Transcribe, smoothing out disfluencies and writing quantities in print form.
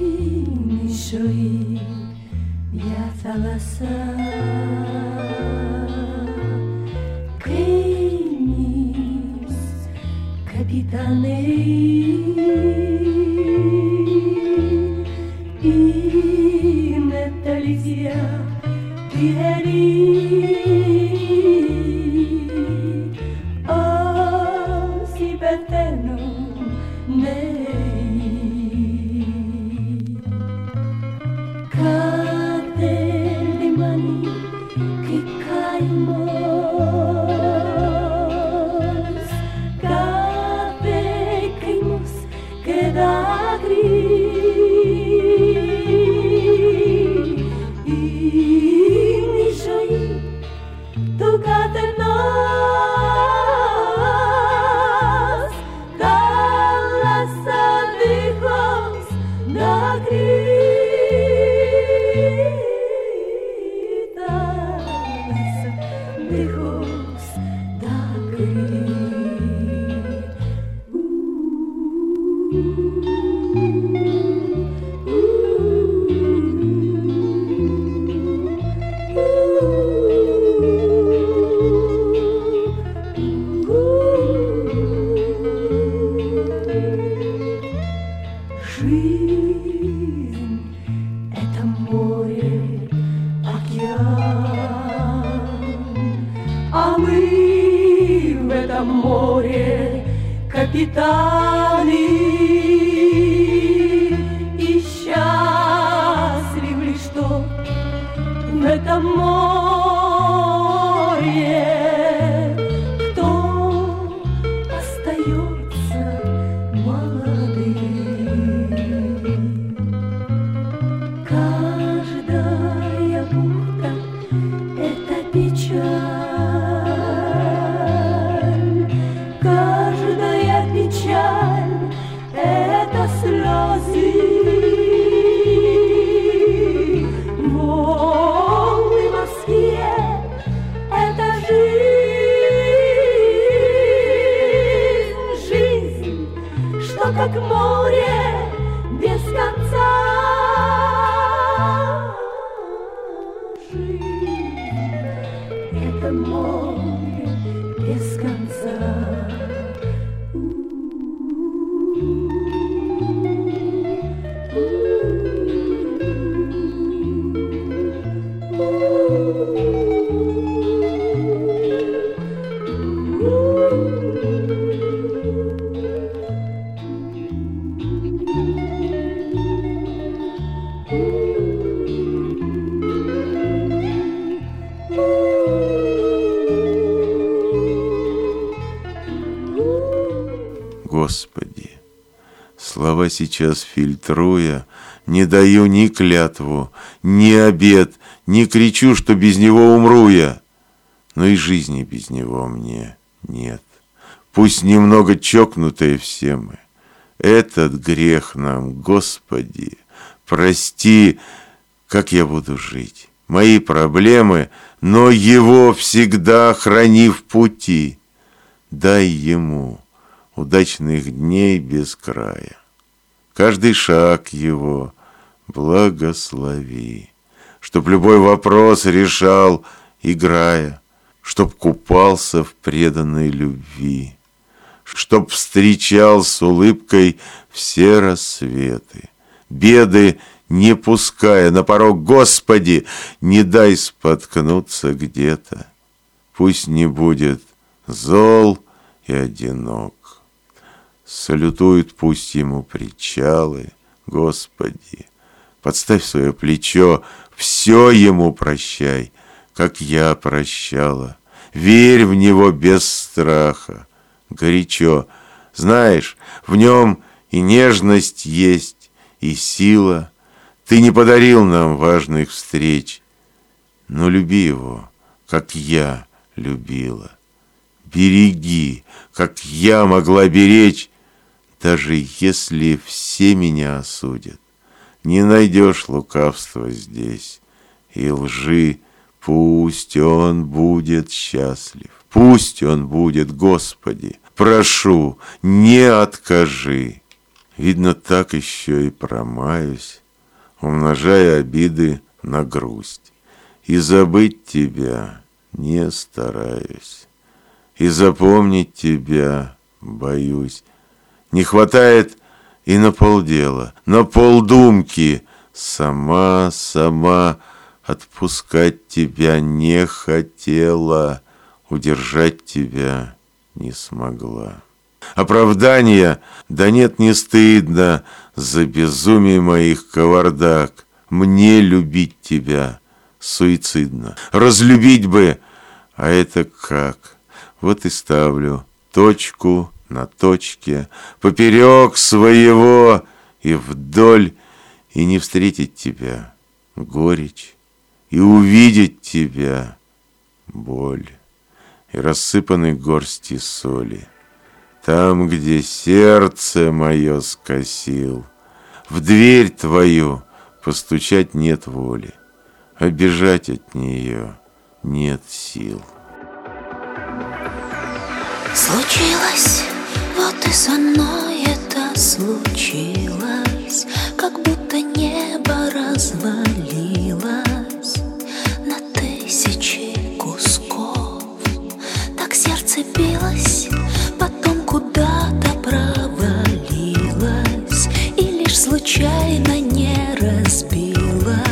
Inishoi Yathalasa Kemis Kapitanei Imetalizia Tieri Osi Betenu Капитаны, и счастлив ли что в этом море, кто остается молодым. Каждая бухта — это печаль. Это слезы, волны морские, это жизнь, что как море без конца. Жизнь, это море без конца. Господи, слова сейчас фильтруя, не даю ни клятву, ни обет, не кричу, что без него умру я, но и жизни без него мне нет. Пусть немного чокнутые все мы, этот грех нам, Господи, прости, как я буду жить, мои проблемы, но его всегда храни в пути, дай ему удачных дней без края. Каждый шаг его благослови, чтоб любой вопрос решал, играя, чтоб купался в преданной любви, чтоб встречал с улыбкой все рассветы, беды не пуская на порог. Господи, не дай споткнуться где-то, пусть не будет зол и одинок. Салютуют пусть ему причалы, Господи, подставь свое плечо, все ему прощай, как я прощала. Верь в него без страха, горячо. Знаешь, в нем и нежность есть, и сила. Ты не подарил нам важных встреч, но люби его, как я любила. Береги, как я могла беречь. Даже если все меня осудят, не найдешь лукавства здесь и лжи. Пусть он будет счастлив, пусть он будет, Господи, прошу, не откажи. Видно, так еще и промаюсь, умножая обиды на грусть. И забыть тебя не стараюсь, и запомнить тебя боюсь. Не хватает и на полдела, на полдумки. Сама отпускать тебя не хотела, удержать тебя не смогла. Оправдания, да нет, не стыдно за безумие моих кавардак. Мне любить тебя суицидно, разлюбить бы, а это как? Вот и ставлю точку на точке, поперек своего и вдоль, и не встретить тебя горечь, и увидеть тебя боль, и рассыпаны горсти соли. Там, где сердце мое скосил, в дверь твою постучать нет воли, а бежать от нее нет сил. Случилось, вот и со мной это случилось, как будто небо развалилось на тысячи кусков. Так сердце билось, потом куда-то провалилось и лишь случайно не разбилось.